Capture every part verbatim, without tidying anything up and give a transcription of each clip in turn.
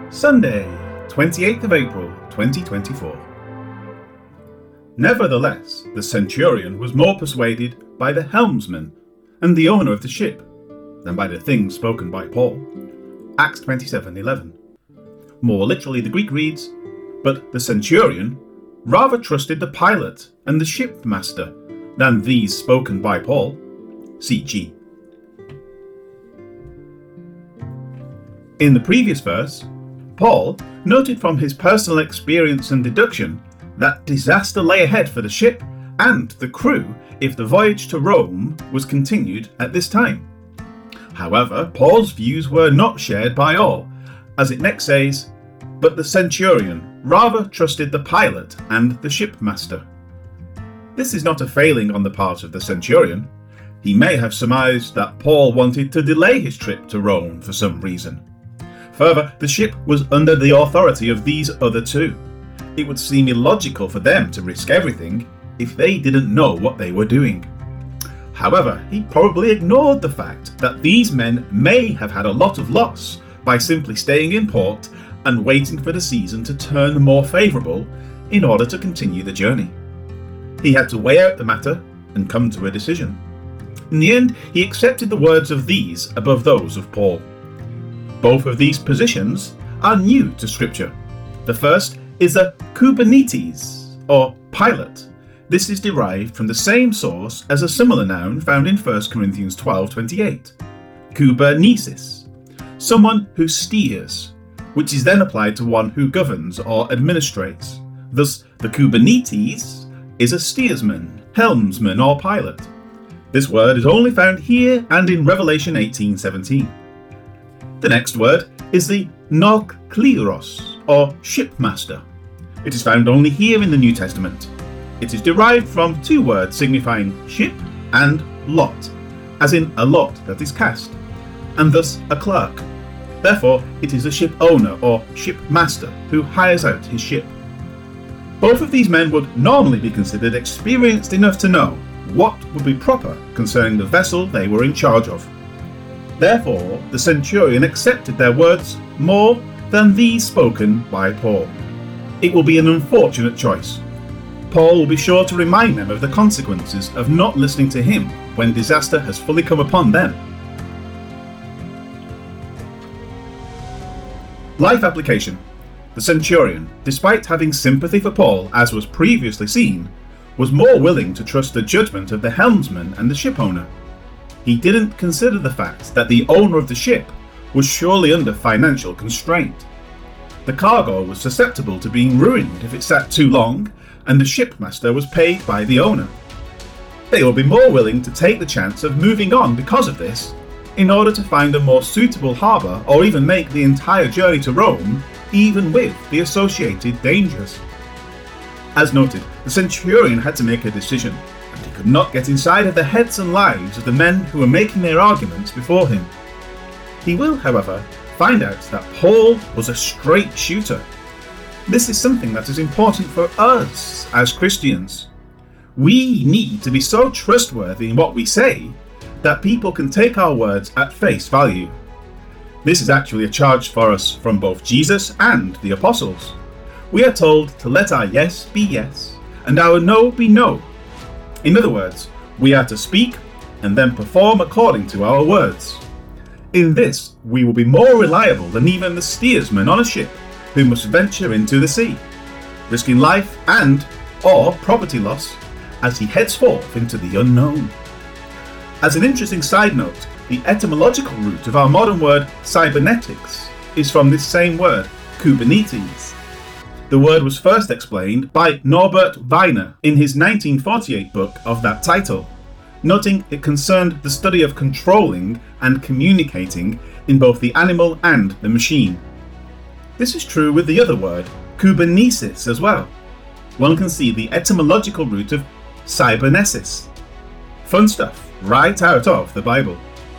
Sunday, twenty-eighth of April, twenty twenty-four. Nevertheless, the centurion was more persuaded by the helmsman and the owner of the ship than by the things spoken by Paul. Acts twenty-seven eleven. More literally, the Greek reads, "But the centurion rather trusted the pilot and the shipmaster than these spoken by Paul." C G. In the previous verse, Paul noted from his personal experience and deduction that disaster lay ahead for the ship and the crew if the voyage to Rome was continued at this time. However, Paul's views were not shared by all, as it next says, "But the centurion rather trusted the pilot and the shipmaster." This is not a failing on the part of the centurion. He may have surmised that Paul wanted to delay his trip to Rome for some reason. Further, the ship was under the authority of these other two. It would seem illogical for them to risk everything if they didn't know what they were doing. However, he probably ignored the fact that these men may have had a lot of loss by simply staying in port and waiting for the season to turn more favourable in order to continue the journey. He had to weigh out the matter and come to a decision. In the end, he accepted the words of these above those of Paul. Both of these positions are new to Scripture. The first is a Kubernetes, or pilot. This is derived from the same source as a similar noun found in First Corinthians twelve twenty-eight. Kubernesis, someone who steers, which is then applied to one who governs or administrates. Thus, the Kubernetes is a steersman, helmsman, or pilot. This word is only found here and in Revelation eighteen seventeen. The next word is the Nokleros, or shipmaster. It is found only here in the New Testament. It is derived from two words signifying ship and lot, as in a lot that is cast, and thus a clerk. Therefore, it is a ship owner or shipmaster who hires out his ship. Both of these men would normally be considered experienced enough to know what would be proper concerning the vessel they were in charge of. Therefore, the centurion accepted their words more than these spoken by Paul. It will be an unfortunate choice. Paul will be sure to remind them of the consequences of not listening to him when disaster has fully come upon them. Life application. The centurion, despite having sympathy for Paul as was previously seen, was more willing to trust the judgment of the helmsman and the ship owner. He didn't consider the fact that the owner of the ship was surely under financial constraint. The cargo was susceptible to being ruined if it sat too long, and the shipmaster was paid by the owner. They will be more willing to take the chance of moving on because of this, in order to find a more suitable harbour or even make the entire journey to Rome, even with the associated dangers. As noted, the centurion had to make a decision, and he could not get inside of the heads and lives of the men who were making their arguments before him. He will, however, find out that Paul was a straight shooter. This is something that is important for us as Christians. We need to be so trustworthy in what we say that people can take our words at face value. This is actually a charge for us from both Jesus and the apostles. We are told to let our yes be yes and our no be no. In other words, we are to speak and then perform according to our words. In this, we will be more reliable than even the steersman on a ship who must venture into the sea, risking life and or property loss as he heads forth into the unknown. As an interesting side note, the etymological root of our modern word cybernetics is from this same word, Kubernetes. The word was first explained by Norbert Wiener in his nineteen forty-eight book of that title, noting it concerned the study of controlling and communicating in both the animal and the machine. This is true with the other word, Kubernesis, as well. One can see the etymological root of cybernesis. Fun stuff, right out of the Bible.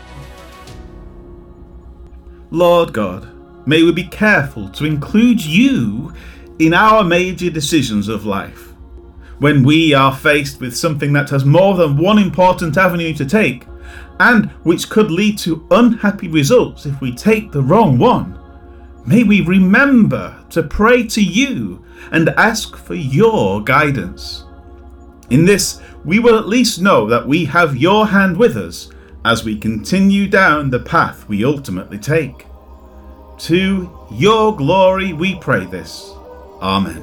Lord God, may we be careful to include you in our major decisions of life. When we are faced with something that has more than one important avenue to take, and which could lead to unhappy results if we take the wrong one, may we remember to pray to you and ask for your guidance. In this, we will at least know that we have your hand with us as we continue down the path we ultimately take. To your glory we pray this. Amen.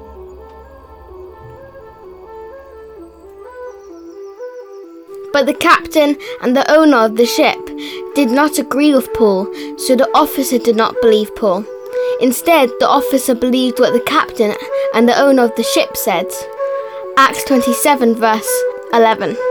But the captain and the owner of the ship did not agree with Paul, so the officer did not believe Paul. Instead, the officer believed what the captain and the owner of the ship said. Acts twenty-seven verse eleven.